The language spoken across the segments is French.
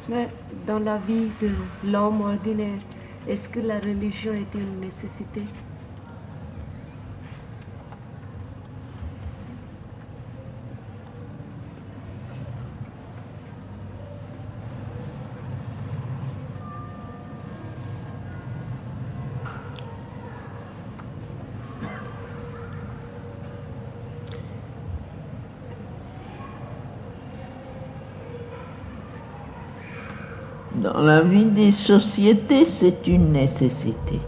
Mais dans la vie de l'homme ordinaire, est-ce que la religion est une nécessité? Dans la vie des sociétés, c'est une nécessité.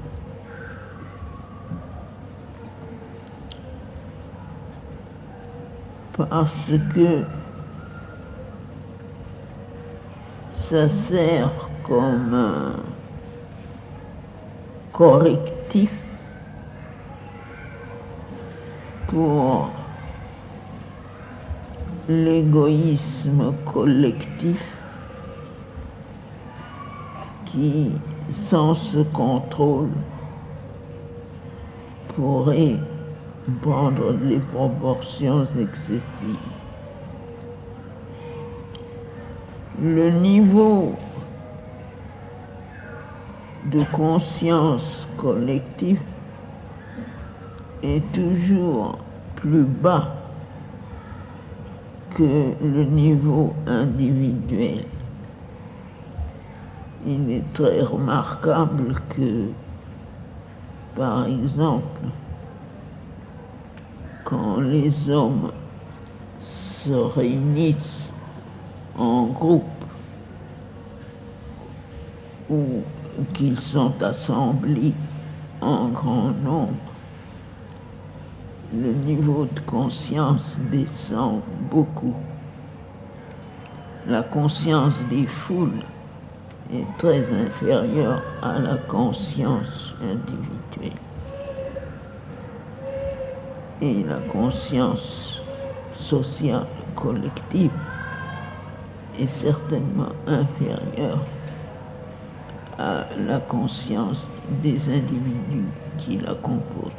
Parce que ça sert comme un correctif pour l'égoïsme collectif qui, sans ce contrôle, pourrait prendre des proportions excessives. Le niveau de conscience collective est toujours plus bas que le niveau individuel. Il est très remarquable que, par exemple, quand les hommes se réunissent en groupe ou qu'ils sont assemblés en grand nombre, le niveau de conscience descend beaucoup. La conscience des foules est très inférieure à la conscience individuelle. Et la conscience sociale collective est certainement inférieure à la conscience des individus qui la composent.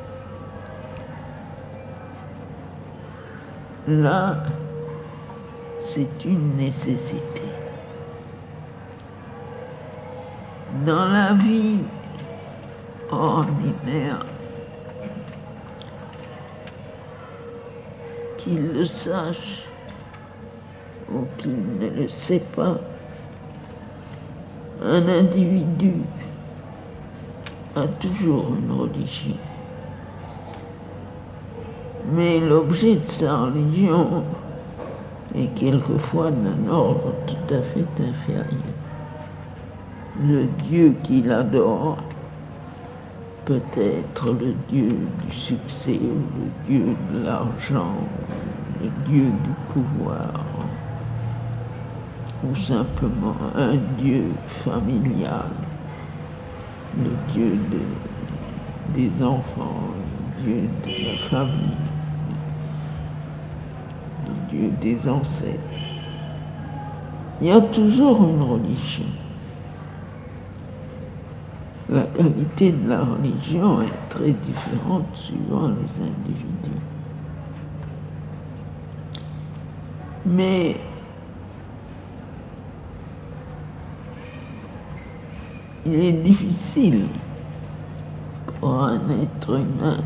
Là, c'est une nécessité. Dans la vie ordinaire, qu'il le sache ou qu'il ne le sait pas, un individu a toujours une religion. Mais l'objet de sa religion est quelquefois d'un ordre tout à fait inférieur. Le Dieu qu'il adore peut être le Dieu du succès, le Dieu de l'argent, le Dieu du pouvoir, ou simplement un Dieu familial, le Dieu des enfants, le Dieu de la famille, le Dieu des ancêtres. Il y a toujours une religion. La qualité de la religion est très différente suivant les individus. Mais il est difficile pour un être humain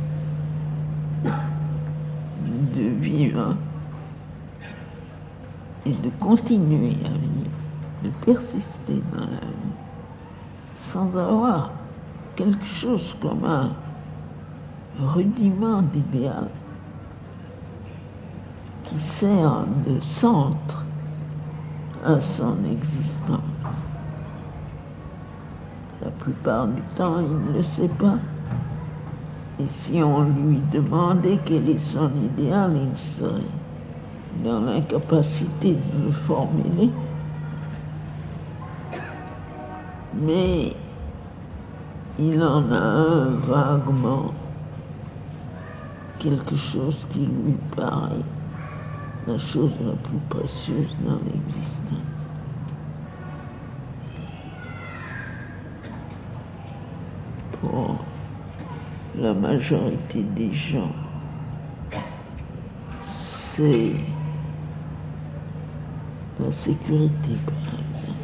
de vivre et de continuer à vivre, de persister dans la vie, sans avoir quelque chose comme un rudiment d'idéal qui sert de centre à son existence. La plupart du temps, il ne le sait pas. Et si on lui demandait quel est son idéal, il serait dans l'incapacité de le formuler. Mais il en a un vaguement, quelque chose qui lui paraît la chose la plus précieuse dans l'existence. Pour la majorité des gens, c'est La sécurité, par exemple.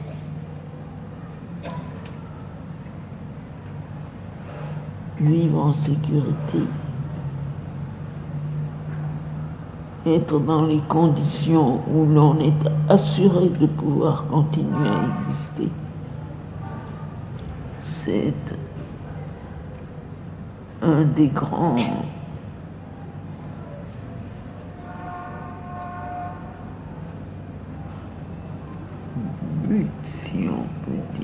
Vivre en sécurité. Être dans les conditions où l'on est assuré de pouvoir continuer à exister. C'est un des grands buts, si on peut dire.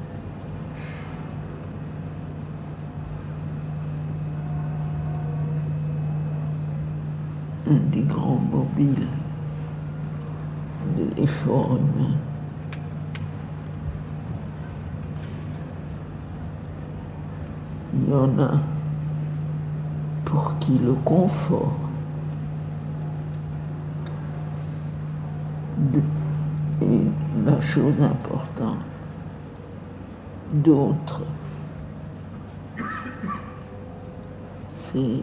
Un des grands mobiles de l'effort humain. Il y en a pour qui le confort est la chose importante. D'autres, c'est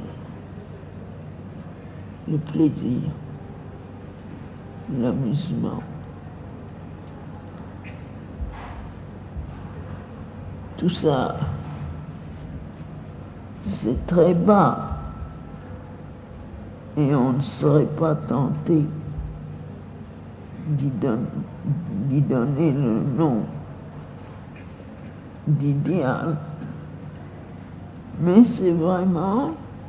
le plaisir, l'amusement. Tout ça, c'est très bas et on ne serait pas tenté d'y donner le nom d'idéal. Mais c'est vraiment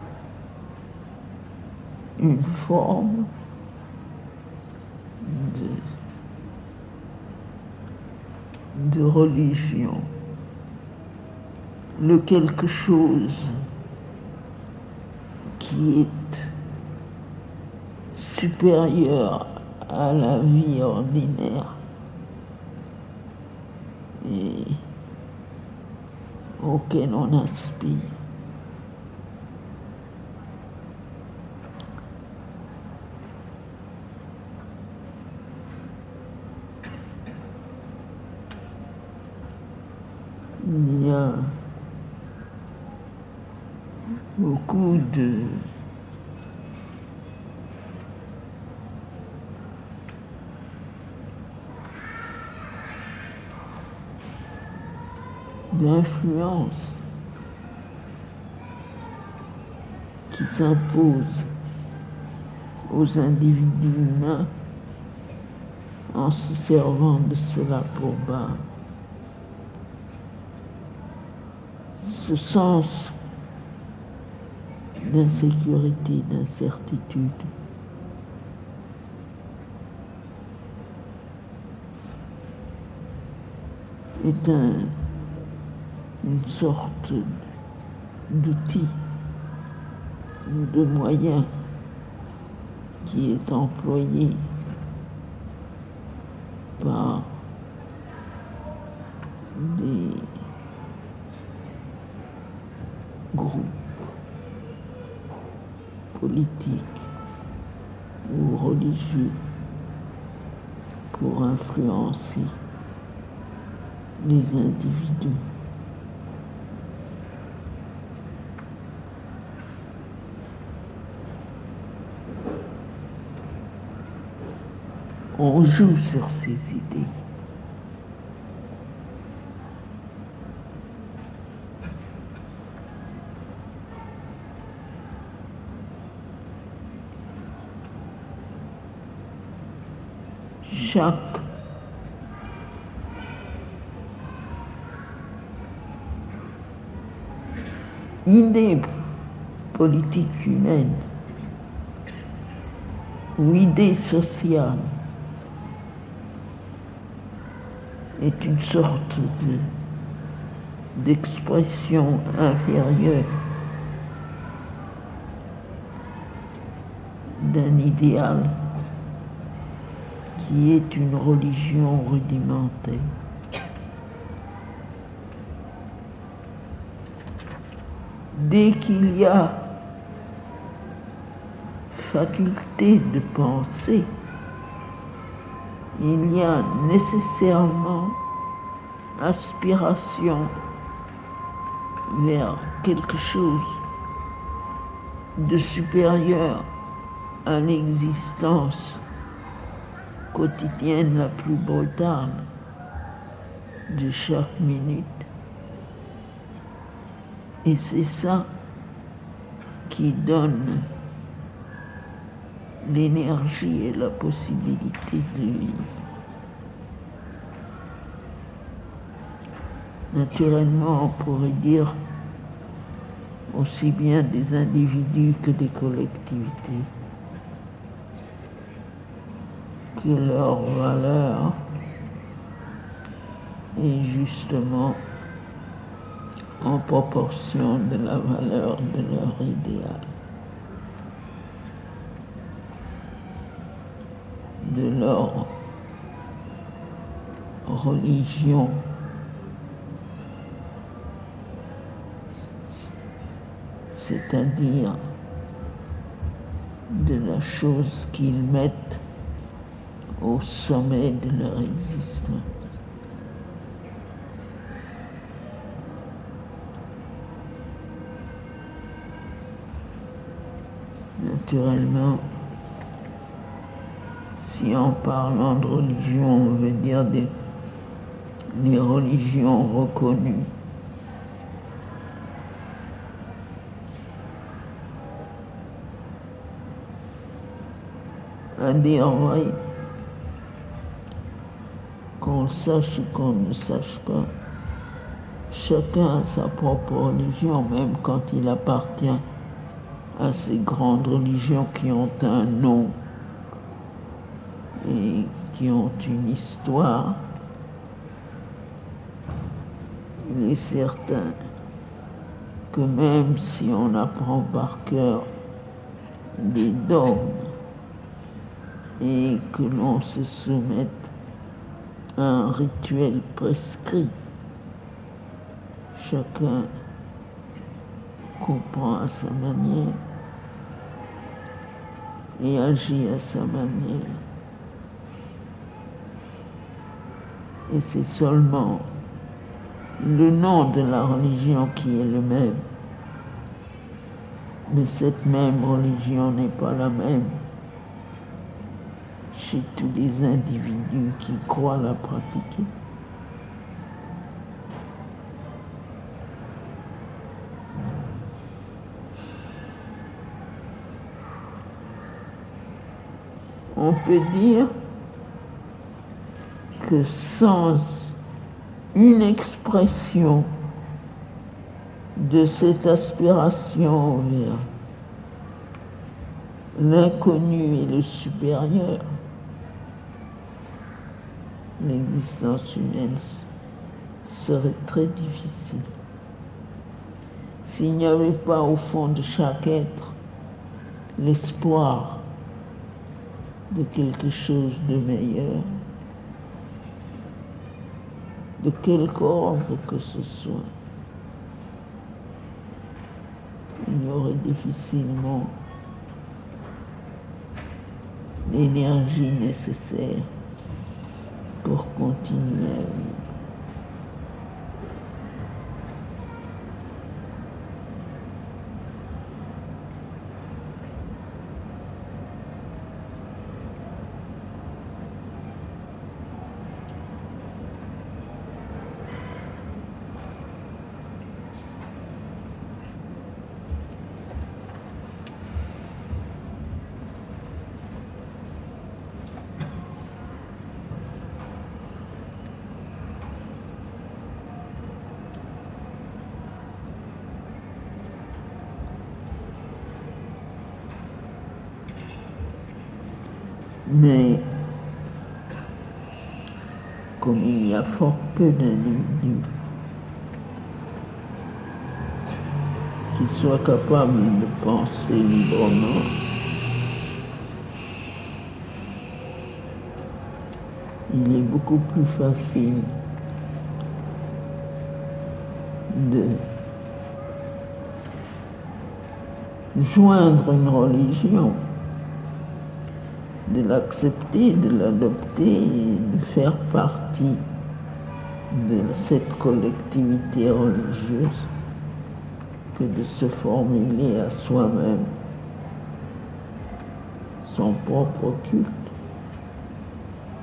une forme de religion, le quelque chose qui est supérieur à la vie ordinaire et auquel on aspire. Il y a beaucoup d'influences qui s'imposent aux individus humains en se servant de cela pour base. Ce sens d'insécurité, d'incertitude, est une sorte d'outil, de moyen qui est employé par des groupes politiques ou religieux pour influencer les individus. On joue sur ces idées. Chaque idée politique humaine ou idée sociale est une sorte d'expression inférieure d'un idéal qui est une religion rudimentaire. Dès qu'il y a faculté de penser, il y a nécessairement aspiration vers quelque chose de supérieur à l'existence quotidienne la plus brutale de chaque minute. Et c'est ça qui donne l'énergie et la possibilité de vivre. Naturellement, on pourrait dire aussi bien des individus que des collectivités, que leur valeur est justement en proportion de la valeur de leur idéal, de leur religion, c'est-à-dire de la chose qu'ils mettent au sommet de leur existence. Naturellement, si en parlant de religion, on veut dire des religions reconnues, à dire vrai, qu'on sache ou qu'on ne sache pas, chacun a sa propre religion, même quand il appartient à ces grandes religions qui ont un nom et qui ont une histoire. Il est certain que même si on apprend par cœur des dogmes et que l'on se soumette à un rituel prescrit, chacun comprend à sa manière et agit à sa manière. Et c'est seulement le nom de la religion qui est le même. Mais cette même religion n'est pas la même chez tous les individus qui croient la pratiquer. On peut dire que sans une expression de cette aspiration vers l'inconnu et le supérieur, l'existence humaine serait très difficile. S'il n'y avait pas au fond de chaque être l'espoir de quelque chose de meilleur, de quelque ordre que ce soit, il y aurait difficilement l'énergie nécessaire pour continuer à vivre. Mais comme il y a fort peu d'individus qui soient capables de penser librement, il est beaucoup plus facile de joindre une religion, de l'accepter, de l'adopter et de faire partie de cette collectivité religieuse que de se formuler à soi-même son propre culte.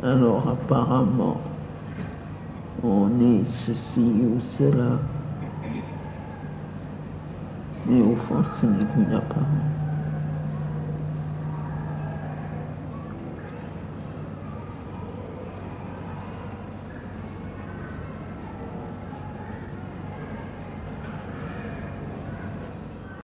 Alors apparemment, on est ceci ou cela, mais au fond, ce n'est qu'une apparence.